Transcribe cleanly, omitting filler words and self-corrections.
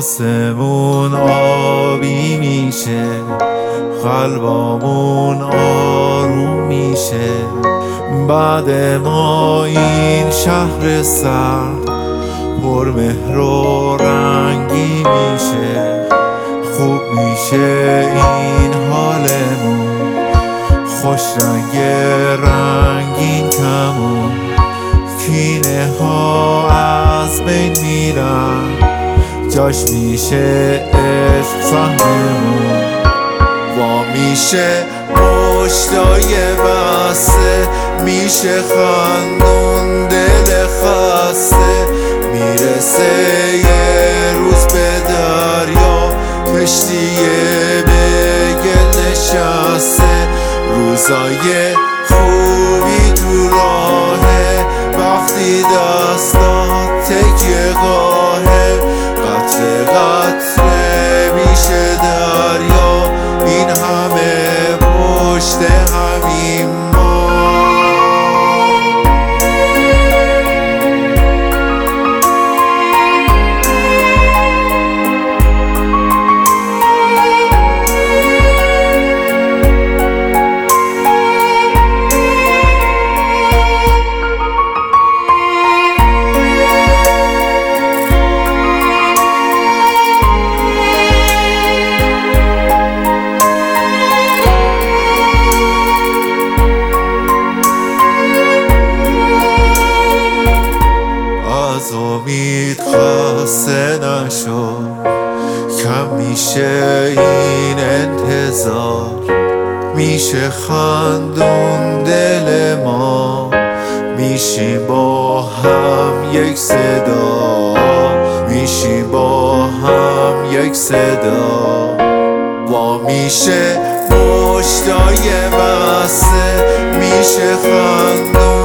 آسمون آبی میشه، قلبامون آروم میشه. بعد ما این شهر سرد پر مهر و رنگی میشه. خوب میشه این حالمون، خوش رنگ رنگین کمون. کینه ها از بین میرن، جاش میشه عشق سهممون. وا میشه مشتای بسته، میشه خندون دل خسته. میرسه یه روز به دریا، کشتیه به گل نشسته. روزای خوبی تو راهه، وقتی دستات تکیه گاهه. قطره قطره میشه دریا، این همه پشت همین ما. از امید خسته نشو، کم میشه این انتظار. میشه خندون دل ما، میشیم با هم یک صدا. میشیم با هم یک صدا. وا میشه مشتای بسته، میشه خندون